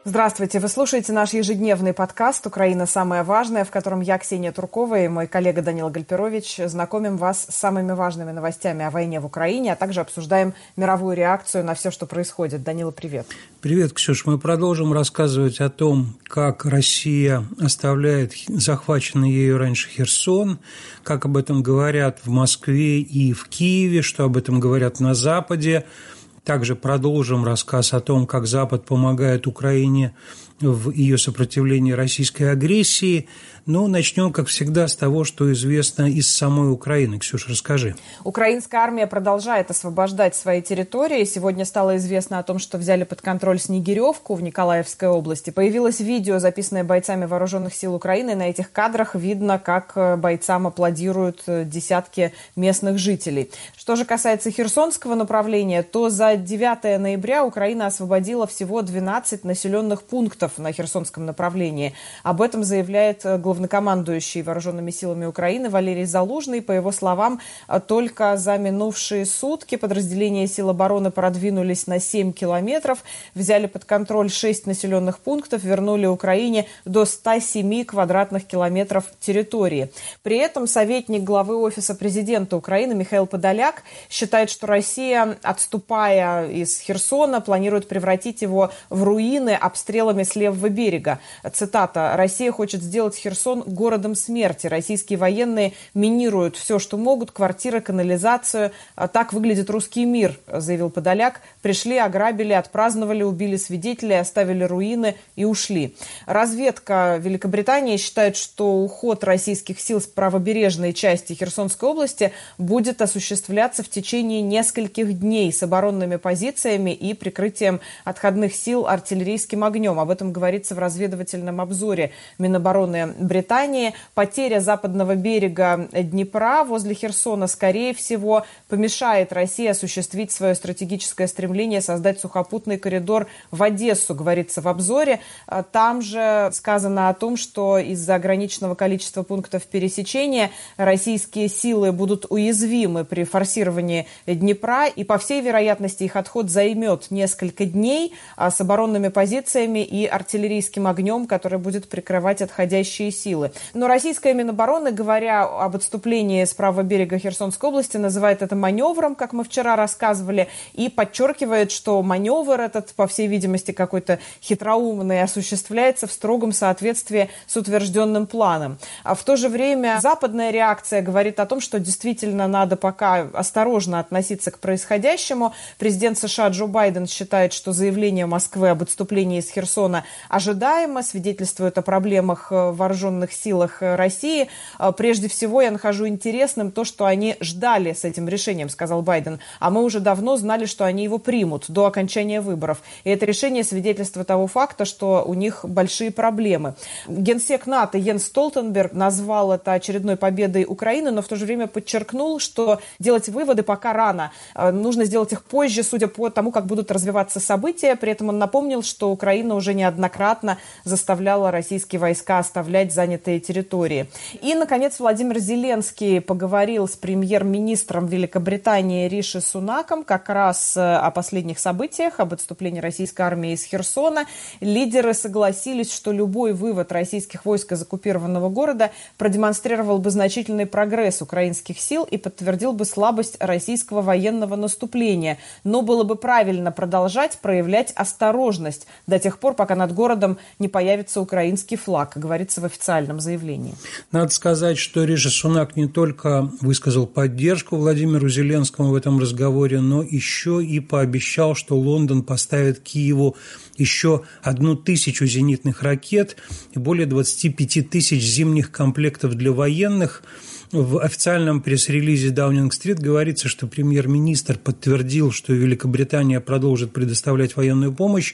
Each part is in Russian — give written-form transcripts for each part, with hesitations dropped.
Здравствуйте. Вы слушаете наш ежедневный подкаст «Украина. Самое важное», в котором я, Ксения Туркова, и мой коллега Данила Гальперович знакомим вас с самыми важными новостями о войне в Украине, а также обсуждаем мировую реакцию на все, что происходит. Данила, привет. Привет, Ксюш. Мы продолжим рассказывать о том, как Россия оставляет захваченный ею раньше Херсон, как об этом говорят в Москве и в Киеве, что об этом говорят на Западе. Также продолжим рассказ о том, как Запад помогает Украине в ее сопротивлении российской агрессии. Но начнем, как всегда, с того, что известно из самой Украины. Ксюша, расскажи. Украинская армия продолжает освобождать свои территории. Сегодня стало известно о том, что взяли под контроль Снегиревку в Николаевской области. Появилось видео, записанное бойцами вооруженных сил Украины. На этих кадрах видно, как бойцам аплодируют десятки местных жителей. Что же касается Херсонского направления, то за 9 ноября Украина освободила всего 12 населенных пунктов на Херсонском направлении. Об этом заявляет главнокомандующий вооруженными силами Украины Валерий Залужный. По его словам, только за минувшие сутки подразделения сил обороны продвинулись на 7 километров, взяли под контроль 6 населенных пунктов, вернули Украине до 107 квадратных километров территории. При этом советник главы Офиса президента Украины Михаил Подоляк считает, что Россия, отступая из Херсона, планирует превратить его в руины обстрелами с левого берега. Цитата: «Россия хочет сделать Херсон городом смерти. Российские военные минируют все, что могут, квартиры, канализацию. Так выглядит русский мир», заявил Подоляк. «Пришли, ограбили, отпраздновали, убили свидетелей, оставили руины и ушли». Разведка Великобритании считает, что уход российских сил с правобережной части Херсонской области будет осуществляться в течение нескольких дней с оборонными позициями и прикрытием отходных сил артиллерийским огнем. Об этом говорится в разведывательном обзоре Минобороны Британии. Потеря западного берега Днепра возле Херсона, скорее всего, помешает России осуществить свое стратегическое стремление создать сухопутный коридор в Одессу, говорится в обзоре. Там же сказано о том, что из-за ограниченного количества пунктов пересечения российские силы будут уязвимы при форсировании Днепра, и, по всей вероятности, их отход займет несколько дней с оборонными позициями и артиллерийским огнем, который будет прикрывать отходящие силы. Но российская Минобороны, говоря об отступлении с правого берега Херсонской области, называет это маневром, как мы вчера рассказывали, и подчеркивает, что маневр этот, по всей видимости, какой-то хитроумный, осуществляется в строгом соответствии с утвержденным планом. А в то же время западная реакция говорит о том, что действительно надо пока осторожно относиться к происходящему. Президент США Джо Байден считает, что заявление Москвы об отступлении из Херсона ожидаемо, свидетельствует о проблемах в вооруженных силах России. Прежде всего, я нахожу интересным то, что они ждали с этим решением, сказал Байден, а мы уже давно знали, что они его примут до окончания выборов. И это решение свидетельство того факта, что у них большие проблемы. Генсек НАТО Йенс Столтенберг назвал это очередной победой Украины, но в то же время подчеркнул, что делать выводы пока рано. Нужно сделать их позже, судя по тому, как будут развиваться события. При этом он напомнил, что Украина уже неоднократно заставляла российские войска оставлять занятые территории. И, наконец, Владимир Зеленский поговорил с премьер-министром Великобритании Риши Сунаком как раз о последних событиях, об отступлении российской армии из Херсона. Лидеры согласились, что любой вывод российских войск из оккупированного города продемонстрировал бы значительный прогресс украинских сил и подтвердил бы слабость российского военного наступления. Но было бы правильно продолжать проявлять осторожность до тех пор, пока над городом не появится украинский флаг, говорится в официальном заявлении. Надо сказать, что Риши Сунак не только высказал поддержку Владимиру Зеленскому в этом разговоре, но еще и пообещал, что Лондон поставит Киеву еще 1000 зенитных ракет и более 25 тысяч зимних комплектов для военных. В официальном пресс-релизе Даунинг-стрит говорится, что премьер-министр подтвердил, что Великобритания продолжит предоставлять военную помощь,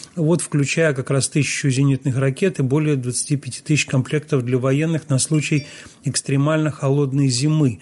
включая как раз 1000 зенитных ракет и более 25 тысяч комплектов для военных на случай экстремально холодной зимы.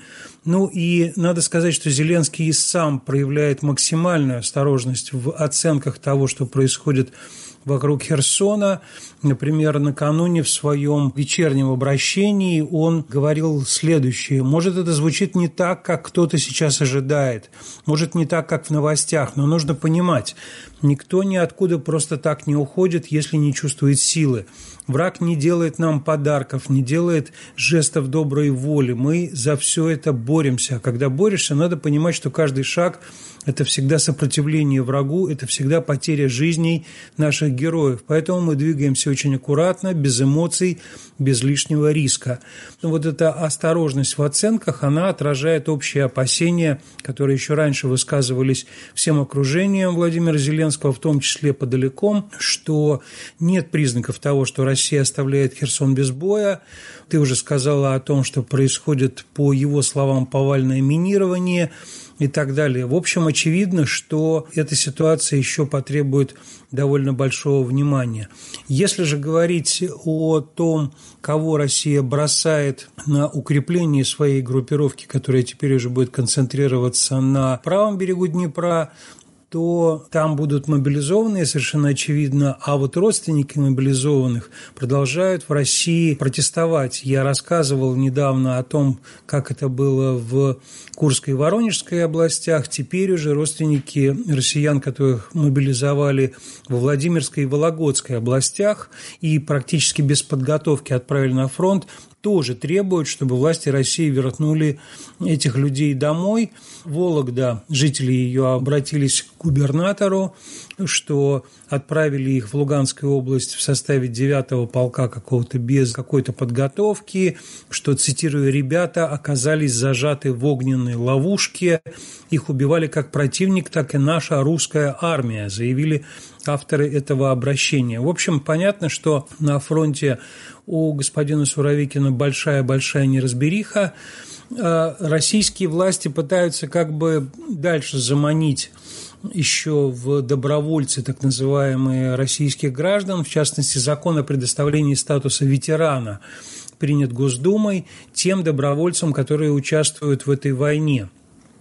И надо сказать, что Зеленский и сам проявляет максимальную осторожность в оценках того, что происходит вокруг Херсона. Например, накануне в своем вечернем обращении он говорил следующее. Может, это звучит не так, как кто-то сейчас ожидает, может, не так, как в новостях, но нужно понимать, никто ниоткуда просто так не уходит, если не чувствует силы. Враг не делает нам подарков, не делает жестов доброй воли. Мы за все это боремся. А когда борешься, надо понимать, что каждый шаг – это всегда сопротивление врагу, это всегда потеря жизней наших героев. Поэтому мы двигаемся очень аккуратно, без эмоций, без лишнего риска. Но вот эта осторожность в оценках, она отражает общие опасения, которые еще раньше высказывались всем окружением Владимира Зеленского, в том числе подалеком, что нет признаков того, что Россия оставляет Херсон без боя. Ты уже сказала о том, что происходит, по его словам, повальное минирование и так далее. В общем, очевидно, что эта ситуация еще потребует довольно большого внимания. Если же говорить о том, кого Россия бросает на укрепление своей группировки, которая теперь уже будет концентрироваться на правом берегу Днепра, то там будут мобилизованные, совершенно очевидно, а вот родственники мобилизованных продолжают в России протестовать. Я рассказывал недавно о том, как это было в Курской и Воронежской областях. Теперь уже родственники россиян, которых мобилизовали во Владимирской и Вологодской областях и практически без подготовки отправили на фронт, тоже требуют, чтобы власти России вернули этих людей домой. Вологда, жители ее обратились к губернатору, что отправили их в Луганскую область в составе 9-го полка какого-то без какой-то подготовки, что, цитирую, «ребята оказались зажаты в огненной ловушке, их убивали как противник, так и наша русская армия», заявили авторы этого обращения. В общем, понятно, что на фронте у господина Суровикина большая-большая неразбериха. Российские власти пытаются как бы дальше заманить еще в добровольцы так называемые российских граждан, в частности, закон о предоставлении статуса ветерана принят Госдумой тем добровольцам, которые участвуют в этой войне.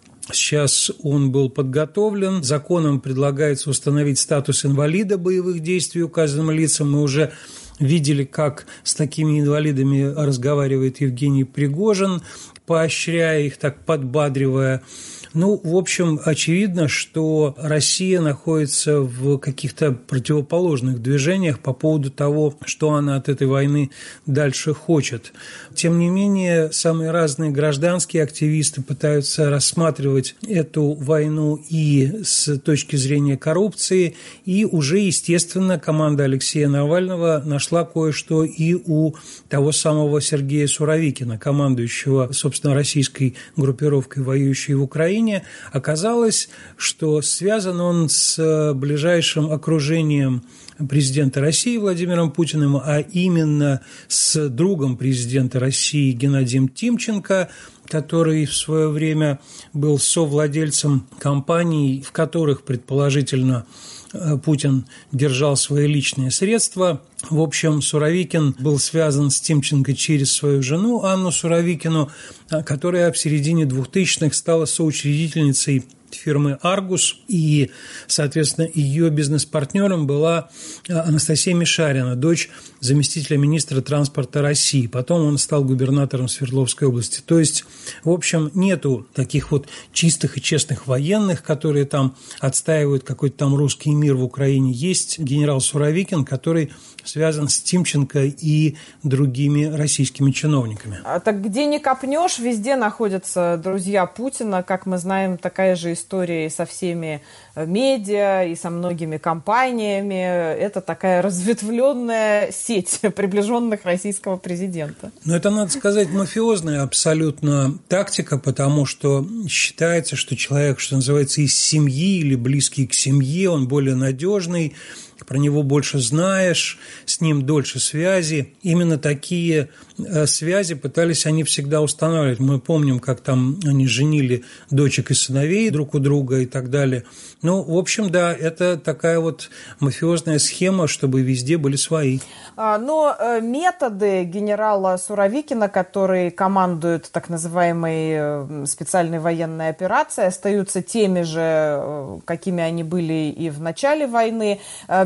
Сейчас он был подготовлен. Законом предлагается установить статус инвалида боевых действий указанным лицам. Мы уже видели, как с такими инвалидами разговаривает Евгений Пригожин, поощряя их, так подбадривая. Ну, в общем, очевидно, что Россия находится в каких-то противоположных движениях по поводу того, что она от этой войны дальше хочет. Тем не менее, самые разные гражданские активисты пытаются рассматривать эту войну и с точки зрения коррупции, и уже, естественно, команда Алексея Навального нашла кое-что и у того самого Сергея Суровикина, командующего, собственно, российской группировкой, воюющей в Украине. Оказалось, что связан он с ближайшим окружением президента России Владимиром Путиным, а именно с другом президента России Геннадием Тимченко, который в свое время был совладельцем компаний, в которых, предположительно, Путин держал свои личные средства. В общем, Суровикин был связан с Тимченко через свою жену Анну Суровикину, которая в середине 2000-х стала соучредительницей фирмы «Аргус», и, соответственно, ее бизнес-партнером была Анастасия Мишарина, дочь заместителя министра транспорта России. Потом он стал губернатором Свердловской области. То есть, в общем, нету таких вот чистых и честных военных, которые там отстаивают какой-то там русский мир в Украине. Есть генерал Суровикин, который связан с Тимченко и другими российскими чиновниками. А так где ни копнешь, везде находятся друзья Путина. Как мы знаем, такая же история и со всеми медиа, и со многими компаниями. Это такая разветвленная сеть приближенных российского президента. Но это, надо сказать, мафиозная абсолютно тактика, потому что считается, что человек, что называется, из семьи или близкий к семье, он более надежный, про него больше знаешь, с ним дольше связи. Именно такие связи пытались они всегда устанавливать. Мы помним, как там они женили дочек и сыновей друг у друга и так далее. Ну, в общем, да, это такая вот мафиозная схема, чтобы везде были свои. Но методы генерала Суровикина, который командует так называемой специальной военной операцией, остаются теми же, какими они были и в начале войны.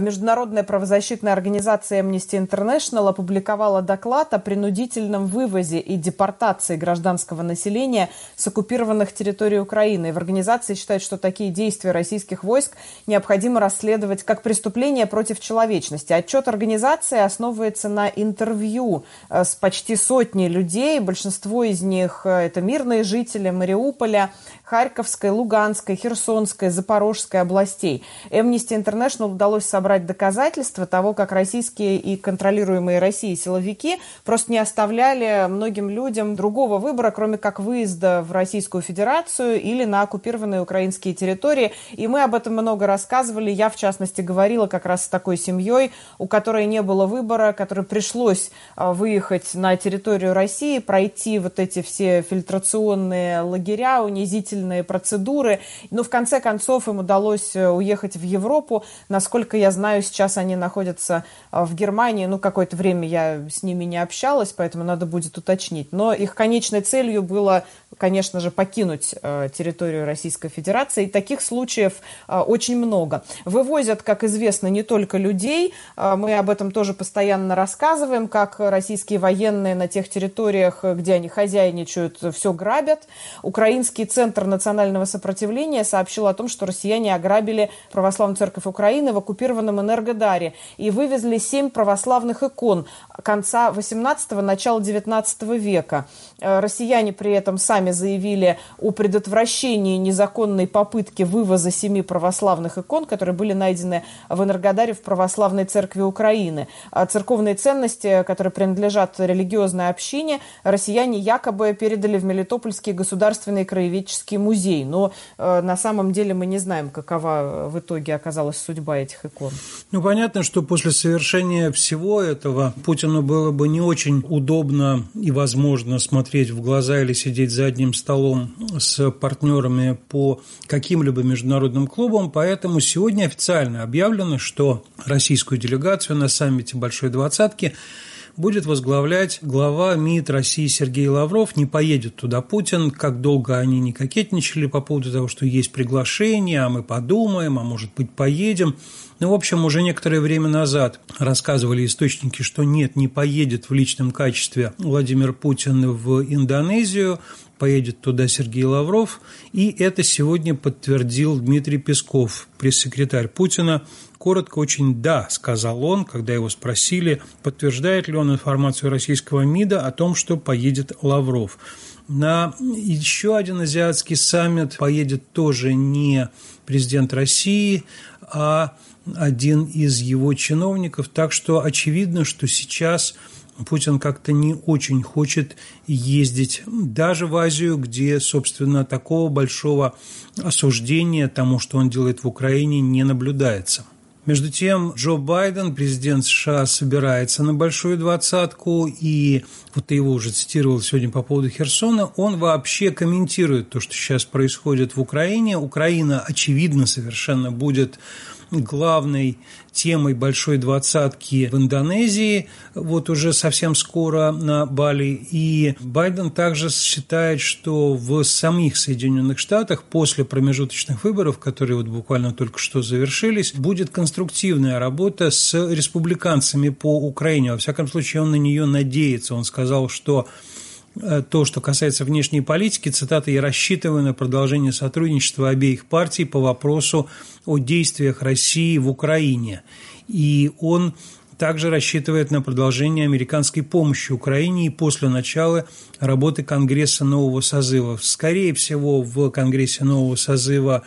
Международная правозащитная организация Amnesty International опубликовала доклад о принудительном вывозе и депортации гражданского населения с оккупированных территорий Украины. И в организации считают, что такие действия российских войск необходимо расследовать как преступление против человечности. Отчет организации основывается на интервью с почти сотней людей. Большинство из них – это мирные жители Мариуполя, Харьковской, Луганской, Херсонской, Запорожской областей. Amnesty International удалось собрать доказательства того, как российские и контролируемые Россией силовики просто не оставляли многим людям другого выбора, кроме как выезда в Российскую Федерацию или на оккупированные украинские территории. И мы об этом много рассказывали. Я, в частности, говорила как раз с такой семьей, у которой не было выбора, которой пришлось выехать на территорию России, пройти вот эти все фильтрационные лагеря, унизительные процедуры. Но в конце концов им удалось уехать в Европу. Насколько я знаю, сейчас они находятся в Германии. Какое-то время я с ними не общалась, поэтому надо будет уточнить. Но их конечной целью было, конечно же, покинуть территорию Российской Федерации. И таких случаев очень много. Вывозят, как известно, не только людей. Мы об этом тоже постоянно рассказываем, как российские военные на тех территориях, где они хозяйничают, все грабят. Украинский центр национального сопротивления сообщил о том, что россияне ограбили Православную церковь Украины в оккупированном Энергодаре и вывезли 7 православных икон конца 18-го, начала 19 века. Россияне при этом сами заявили о предотвращении незаконной попытки вывоза 7 православных икон, которые были найдены в Энергодаре в Православной церкви Украины. Церковные ценности, которые принадлежат религиозной общине, россияне якобы передали в Мелитопольский государственный краеведческий музей. Но на самом деле мы не знаем, какова в итоге оказалась судьба этих икон. Понятно, что после совершения всего этого Путину было бы не очень удобно и возможно смотреть в глаза или сидеть за одним столом с партнерами по каким-либо международным клубам, поэтому сегодня официально объявлено, что российскую делегацию на саммите Большой Двадцатки будет возглавлять глава МИД России Сергей Лавров. Не поедет туда Путин. Как долго они не кокетничали по поводу того, что есть приглашение, а мы подумаем, а может быть поедем. В общем, уже некоторое время назад рассказывали источники, что нет, не поедет в личном качестве Владимир Путин в Индонезию, поедет туда Сергей Лавров, и это сегодня подтвердил Дмитрий Песков, пресс-секретарь Путина. Коротко очень «да», сказал он, когда его спросили, подтверждает ли он информацию российского МИДа о том, что поедет Лавров. На еще один азиатский саммит поедет тоже не президент России, а один из его чиновников, так что очевидно, что сейчас Путин как-то не очень хочет ездить даже в Азию, где, собственно, такого большого осуждения тому, что он делает в Украине, не наблюдается. Между тем, Джо Байден, президент США, собирается на Большую Двадцатку, и вот ты его уже цитировал сегодня по поводу Херсона, он вообще комментирует то, что сейчас происходит в Украине. Украина, очевидно, совершенно будет главной темой Большой Двадцатки в Индонезии, вот уже совсем скоро на Бали. И Байден также считает, что в самих Соединенных Штатах после промежуточных выборов, которые вот буквально только что завершились, будет конструктивная работа с республиканцами по Украине. Во всяком случае, он на нее надеется. Он сказал, что то, что касается внешней политики, цитата, «я рассчитываю на продолжение сотрудничества обеих партий по вопросу о действиях России в Украине». И он также рассчитывает на продолжение американской помощи Украине и после начала работы Конгресса нового созыва. Скорее всего, в Конгрессе нового созыва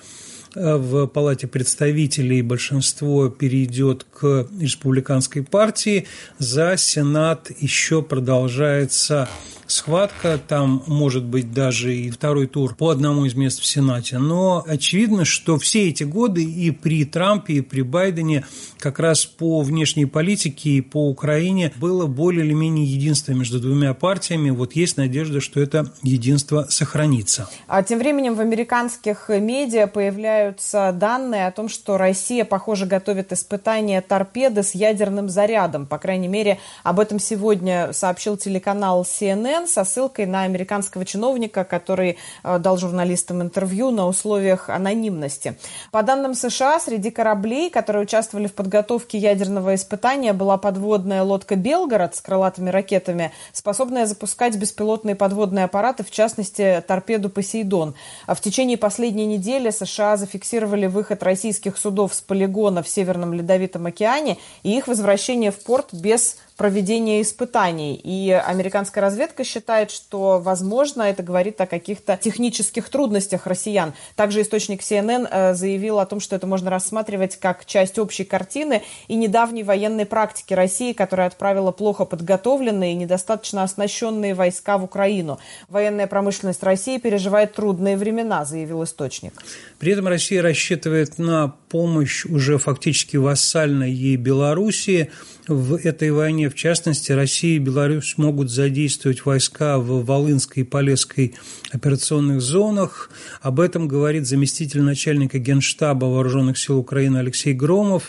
в Палате представителей большинство перейдет к республиканской партии. За Сенат еще продолжается схватка, там может быть даже и второй тур по одному из мест в Сенате. Но очевидно, что все эти годы и при Трампе, и при Байдене как раз по внешней политике и по Украине было более или менее единство между двумя партиями. Вот есть надежда, что это единство сохранится. А тем временем в американских медиа появляются появляются данные о том, что Россия, похоже, готовит испытание торпеды с ядерным зарядом. По крайней мере, об этом сегодня сообщил телеканал CNN со ссылкой на американского чиновника, который дал журналистам интервью на условиях анонимности. По данным США, среди кораблей, которые участвовали в подготовке ядерного испытания, была подводная лодка «Белгород» с крылатыми ракетами, способная запускать беспилотные подводные аппараты, в частности, торпеду «Посейдон». В течение последней недели США зафиксировали выход российских судов с полигона в Северном Ледовитом океане и их возвращение в порт без проведения испытаний. И американская разведка считает, что, возможно, это говорит о каких-то технических трудностях россиян. Также источник CNN заявил о том, что это можно рассматривать как часть общей картины и недавней военной практики России, которая отправила плохо подготовленные и недостаточно оснащенные войска в Украину. Военная промышленность России переживает трудные времена, заявил источник. При этом Россия рассчитывает на помощь уже фактически вассальной ей Белоруссии в этой войне. В частности, Россия и Беларусь могут задействовать войска в Волынской и Полесской операционных зонах. Об этом говорит заместитель начальника Генштаба Вооруженных сил Украины Алексей Громов.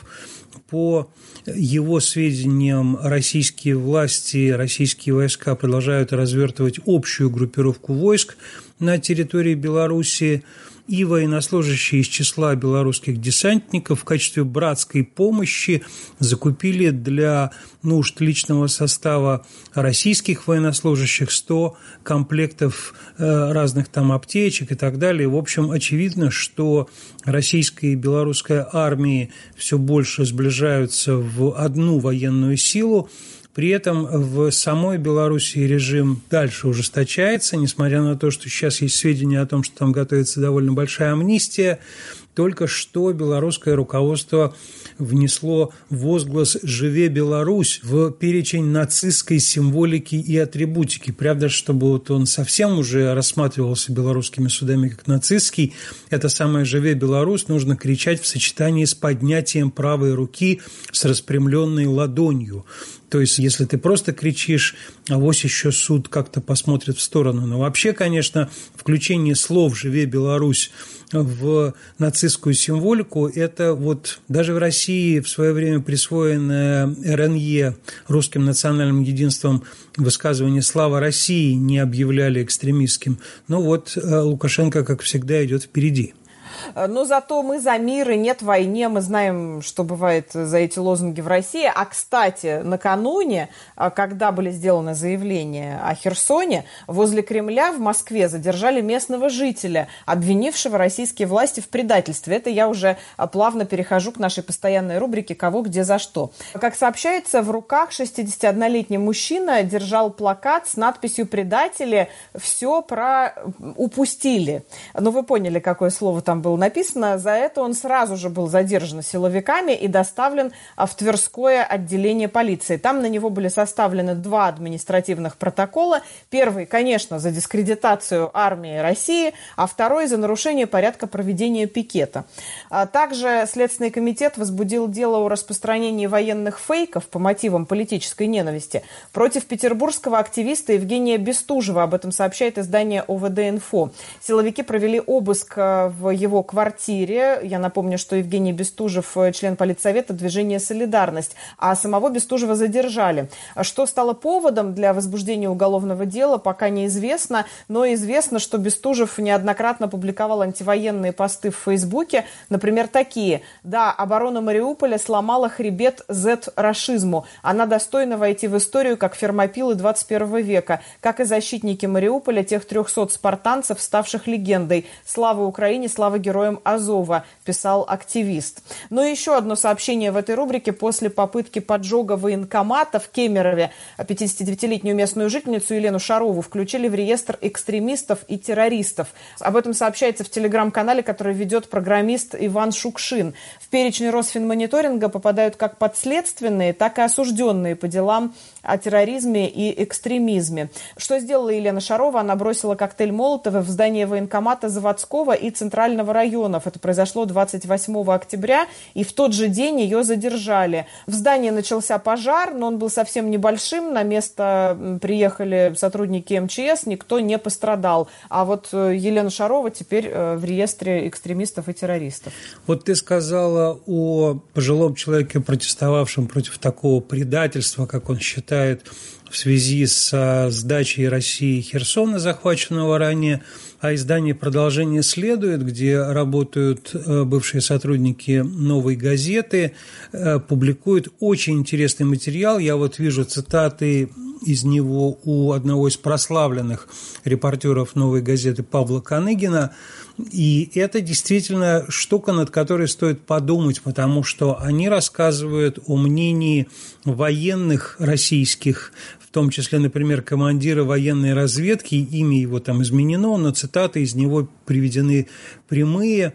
По его сведениям, российские власти, российские войска продолжают развертывать общую группировку войск на территории Белоруссии, и военнослужащие из числа белорусских десантников в качестве братской помощи закупили для нужд личного состава российских военнослужащих 100 комплектов разных там аптечек и так далее. В общем, очевидно, что российская и белорусская армии все больше сближаются в одну военную силу. При этом в самой Белоруссии режим дальше ужесточается, несмотря на то, что сейчас есть сведения о том, что там готовится довольно большая амнистия. Только что белорусское руководство внесло возглас «Живе Беларусь» в перечень нацистской символики и атрибутики. Правда, чтобы вот он совсем уже рассматривался белорусскими судами как нацистский, это самое «Живе Беларусь» нужно кричать в сочетании с поднятием правой руки с распрямленной ладонью. То есть, если ты просто кричишь, авось еще суд как-то посмотрит в сторону. Но вообще, конечно, включение слов «Живе Беларусь» в нацистскую символику – это вот даже в России в свое время присвоенное РНЕ, Русским национальным единством, высказывание «Слава России» не объявляли экстремистским. Но вот Лукашенко, как всегда, идет впереди. Но зато мы за мир и нет войне. Мы знаем, что бывает за эти лозунги в России. А, кстати, накануне, когда были сделаны заявления о Херсоне, возле Кремля в Москве задержали местного жителя, обвинившего российские власти в предательстве. Это я уже плавно перехожу к нашей постоянной рубрике «Кого, где, за что». Как сообщается, в руках 61-летний мужчина держал плакат с надписью «Предатели, все упустили». Ну, вы поняли, какое слово там было написано. За это он сразу же был задержан силовиками и доставлен в Тверское отделение полиции. Там на него были составлены 2 административных протокола. Первый, конечно, за дискредитацию армии России, а второй за нарушение порядка проведения пикета. Также Следственный комитет возбудил дело о распространении военных фейков по мотивам политической ненависти против петербургского активиста Евгения Бестужева. Об этом сообщает издание ОВД-Инфо. Силовики провели обыск в его квартире. Я напомню, что Евгений Бестужев – член политсовета движения «Солидарность», а самого Бестужева задержали. Что стало поводом для возбуждения уголовного дела, пока неизвестно, но известно, что Бестужев неоднократно публиковал антивоенные посты в Фейсбуке, например, такие: «Да, оборона Мариуполя сломала хребет Z-рашизму. Она достойна войти в историю как фермопилы 21 века, как и защитники Мариуполя, тех 300 спартанцев, ставших легендой. Слава Украине, слава героям Азова», писал активист. Но еще одно сообщение в этой рубрике. После попытки поджога военкомата в Кемерове 59-летнюю местную жительницу Елену Шарову включили в реестр экстремистов и террористов. Об этом сообщается в телеграм-канале, который ведет программист Иван Шукшин. В перечень Росфинмониторинга попадают как подследственные, так и осужденные по делам о терроризме и экстремизме. Что сделала Елена Шарова? Она бросила коктейль Молотова в здание военкомата Заводского и Центрального района. районов. Это произошло 28 октября, и в тот же день ее задержали. В здании начался пожар, но он был совсем небольшим. На место приехали сотрудники МЧС, никто не пострадал. А вот Елена Шарова теперь в реестре экстремистов и террористов. Вот ты сказала о пожилом человеке, протестовавшем против такого предательства, как он считает, в связи со сдачей России Херсона, захваченного ранее. А издание «Продолжение следует», где работают бывшие сотрудники «Новой газеты», публикует очень интересный материал. Я вот вижу цитаты из него у одного из прославленных репортеров «Новой газеты» Павла Коныгина. И это действительно штука, над которой стоит подумать, потому что они рассказывают о мнении военных российских, в том числе, например, командира военной разведки, имя его там изменено, но цитаты из него приведены прямые,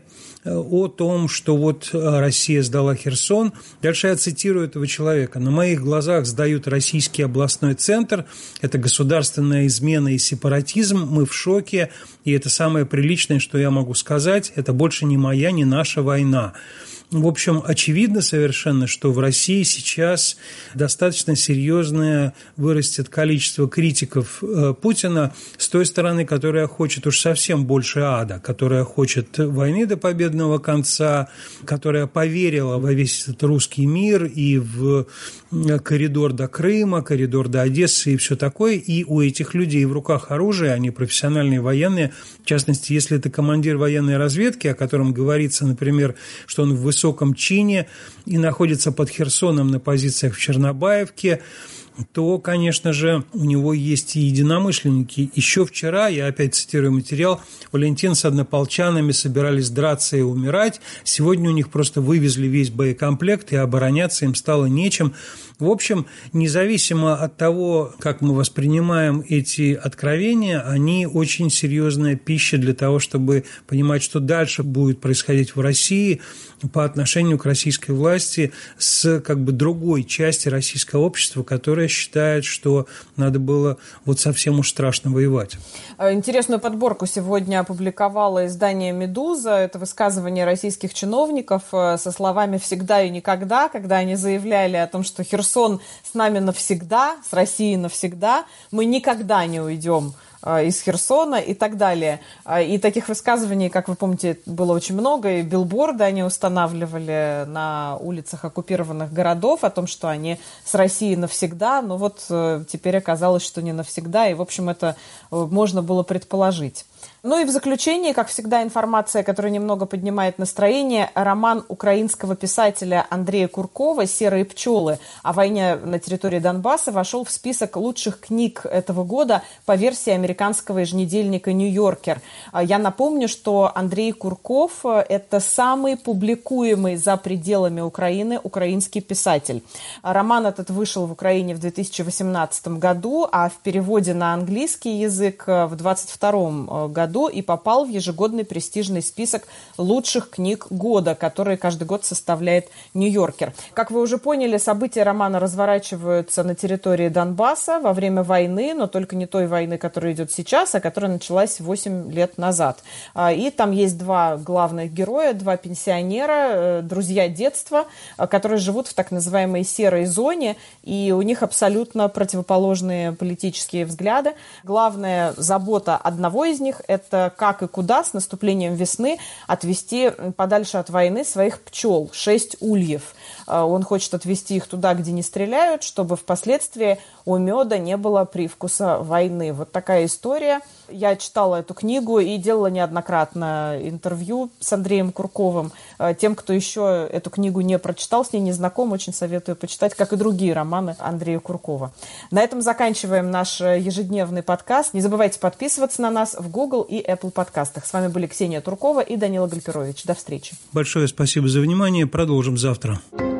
о том, что вот Россия сдала Херсон. Дальше я цитирую этого человека. «На моих глазах сдают российский областной центр. Это государственная измена и сепаратизм. Мы в шоке. И это самое приличное, что я могу сказать. Это больше не моя, не наша война». В общем, очевидно совершенно, что в России сейчас достаточно серьезное вырастет количество критиков Путина с той стороны, которая хочет уж совсем больше ада, которая хочет войны до победного конца, которая поверила во весь этот русский мир и в коридор до Крыма, коридор до Одессы и все такое. И у этих людей в руках оружие, они профессиональные военные. В частности, если это командир военной разведки, о котором говорится, например, что он в высоком чине и находится под Херсоном на позициях в Чернобаевке, то, конечно же, у него есть и единомышленники. Еще вчера, я опять цитирую материал, Валентин с однополчанами собирались драться и умирать. Сегодня у них просто вывезли весь боекомплект, и обороняться им стало нечем. В общем, независимо от того, как мы воспринимаем эти откровения, они очень серьезная пища для того, чтобы понимать, что дальше будет происходить в России по отношению к российской власти с как бы другой части российского общества, которая считает, что надо было вот совсем уж страшно воевать. Интересную подборку сегодня опубликовало издание «Медуза». Это высказывание российских чиновников со словами «всегда и никогда», когда они заявляли о том, что Херсон с нами навсегда, с Россией навсегда, мы никогда не уйдем из Херсона и так далее. И таких высказываний, как вы помните, было очень много, и билборды они устанавливали на улицах оккупированных городов о том, что они с Россией навсегда, но вот теперь оказалось, что не навсегда, и, в общем, это можно было предположить. Ну и в заключение, как всегда, информация, которая немного поднимает настроение. Роман украинского писателя Андрея Куркова «Серые пчелы» о войне на территории Донбасса вошел в список лучших книг этого года по версии американского еженедельника «Нью-Йоркер». Я напомню, что Андрей Курков – это самый публикуемый за пределами Украины украинский писатель. Роман этот вышел в Украине в 2018 году, а в переводе на английский язык в 2022 году и попал в ежегодный престижный список лучших книг года, который каждый год составляет «Нью-Йоркер». Как вы уже поняли, события романа разворачиваются на территории Донбасса во время войны, но только не той войны, которая идет сейчас, а которая началась 8 лет назад. И там есть два главных героя, два пенсионера, друзья детства, которые живут в так называемой серой зоне, и у них абсолютно противоположные политические взгляды. Главная забота одного из них – это как и куда с наступлением весны отвести подальше от войны своих пчел, 6 ульев. Он хочет отвести их туда, где не стреляют, чтобы впоследствии у меда не было привкуса войны. Вот такая история. Я читала эту книгу и делала неоднократно интервью с Андреем Курковым. Тем, кто еще эту книгу не прочитал, с ней не знаком, очень советую почитать, как и другие романы Андрея Куркова. На этом заканчиваем наш ежедневный подкаст. Не забывайте подписываться на нас в Google и Apple подкастах. С вами были Ксения Туркова и Данила Гальперович. До встречи. Большое спасибо за внимание. Продолжим завтра.